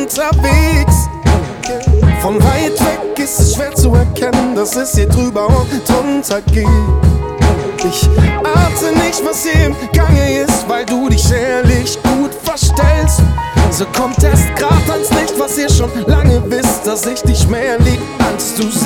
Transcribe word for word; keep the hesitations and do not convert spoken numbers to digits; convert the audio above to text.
unterwegs. Von weit weg ist es schwer zu erkennen, dass es hier drüber und drunter geht. Ich ahnte nicht, was hier im Gange ist, weil du dich ehrlich gut verstellst. So kommt erst grad ans Licht, was ihr schon lange wisst, dass ich dich mehr lieb als du selbst.